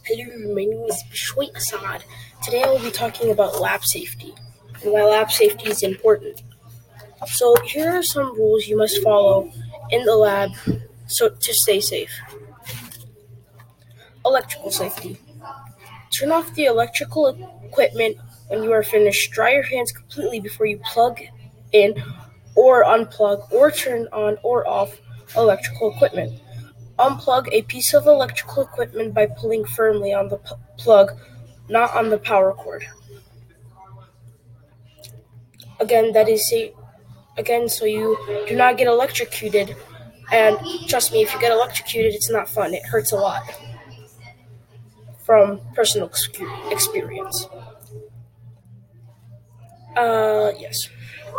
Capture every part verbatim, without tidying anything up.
Hello, my name is Bishoy Assad. Today I will be talking about lab safety and why lab safety is important. So here are some rules you must follow in the lab so to stay safe. Electrical safety. Turn off the electrical equipment when you are finished. Dry your hands completely before you plug in or unplug or turn on or off electrical equipment. Unplug a piece of electrical equipment by pulling firmly on the p- plug, not on the power cord. Again, that is safe. Again, so you do not get electrocuted. And trust me, if you get electrocuted, it's not fun. It hurts a lot from personal ex- experience. Uh, yes.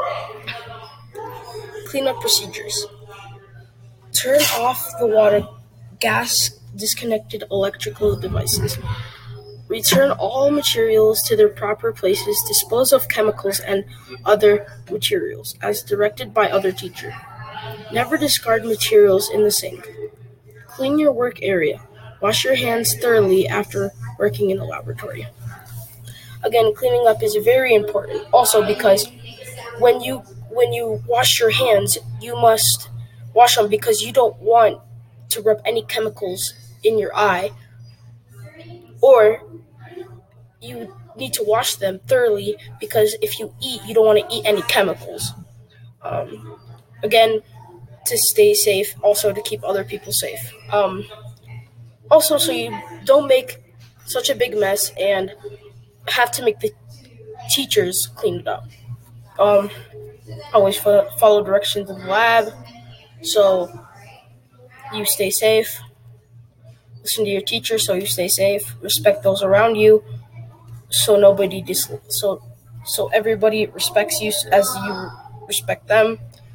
Cleanup procedures. Turn off the water, gas, disconnected electrical devices. Return all materials to their proper places. Dispose of chemicals and other materials as directed by other teacher. Never discard materials in the sink. Clean your work area. Wash your hands thoroughly after working in the laboratory. Again, cleaning up is very important. Also, because when you when you wash your hands, you must wash them because you don't want to rub any chemicals in your eye, or you need to wash them thoroughly because if you eat, you don't want to eat any chemicals. Um, again, to stay safe, also to keep other people safe. Um, also, so you don't make such a big mess and have to make the teachers clean it up. Um, always fo- follow directions in the lab so you stay safe. Listen to your teacher so you stay safe. Respect those around you so nobody dis- so so everybody respects you as you respect them.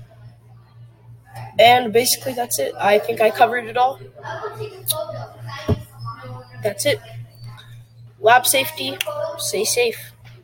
And basically that's it. I think I covered it all. That's it. Lab safety, stay safe.